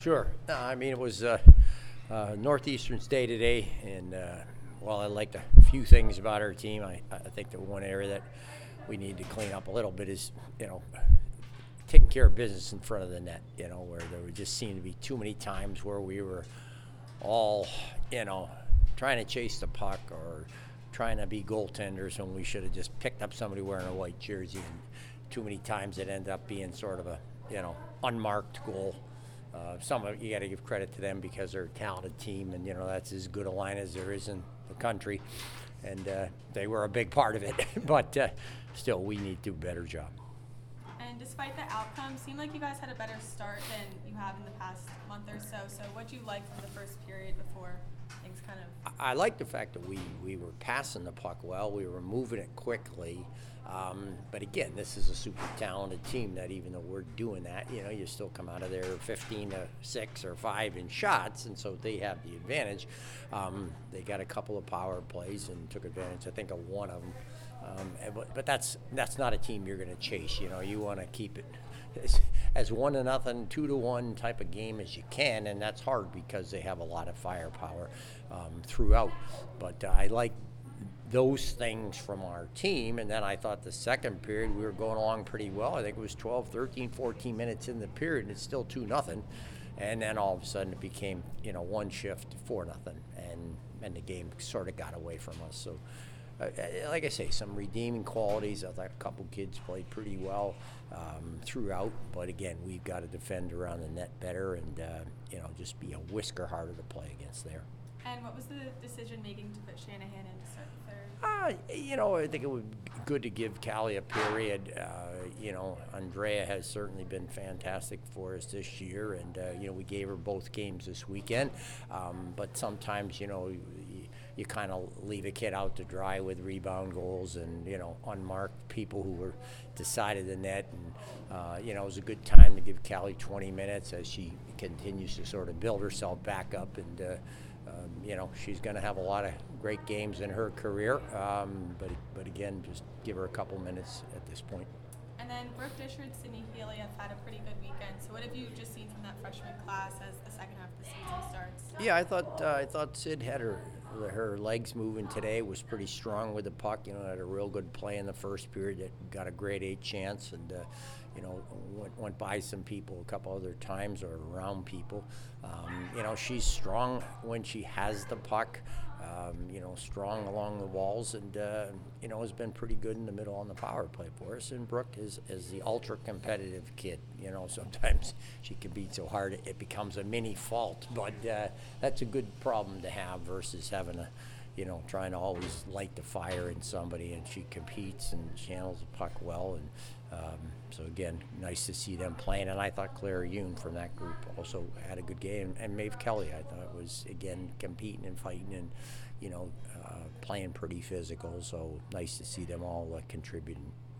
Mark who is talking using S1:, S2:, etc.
S1: Sure. I mean, it was Northeastern's day today, and while I liked a few things about our team, I think the one area that we need to clean up a little bit is, taking care of business in front of the net, where there would just seem to be too many times where we were all, trying to chase the puck or trying to be goaltenders when we should have just picked up somebody wearing a white jersey. And too many times it ended up being sort of a, unmarked goal. Some of you got to give credit to them because they're a talented team, and that's as good a line as there is in the country, and they were a big part of it. But still, we need to do a better job.
S2: And despite the outcome, seemed like you guys had a better start than you have in the past month or so. So what do you like from the first period before things kind of...
S1: I like the fact that we were passing the puck well. We were moving it quickly. But again, this is a super talented team that even though we're doing that, you still come out of there 15-6 or 5 in shots, and so they have the advantage. They got a couple of power plays and took advantage, I think, of one of them. But that's not a team you're going to chase. You want to keep it as 1-0, 2-1 type of game as you can, and that's hard because they have a lot of firepower throughout. But I like those things from our team, and then I thought the second period we were going along pretty well. I think it was 12, 13, 14 minutes in the period, and it's still 2-0. And then all of a sudden it became, one shift, 4-0, and the game sort of got away from us. So, like I say, some redeeming qualities. I thought a couple kids played pretty well throughout, but again, we've got to defend around the net better and, just be a whisker harder to play against there.
S2: And what was the decision making to put Shanahan in to start the third?
S1: I think it would be good to give Callie a period. Andrea has certainly been fantastic for us this year, and, we gave her both games this weekend. But sometimes, you kind of leave a kid out to dry with rebound goals and, unmarked people who were decided the net. And, it was a good time to give Callie 20 minutes as she continues to sort of build herself back up. And, she's going to have a lot of great games in her career. But again, just give her a couple minutes at this point.
S2: And then Brooke Disher and Sydney Healy have had a pretty good weekend. So what have you just seen from that freshman class as the second half of the season starts?
S1: Yeah, I thought Sid had her legs moving today, was pretty strong with the puck. Had a real good play in the first period that got a grade 8 chance, and went by some people a couple other times or around people. She's strong when she has the puck. Strong along the walls, and has been pretty good in the middle on the power play for us. And Brooke is the ultra competitive kid. Sometimes she can beat so hard it becomes a mini fault, but that's a good problem to have versus having a trying to always light the fire in somebody. And she competes and channels the puck well, and so again, nice to see them playing. And I thought Claire Yoon from that group also had a good game, and Maeve Kelly I thought was again competing and fighting and playing pretty physical. So nice to see them all contributing.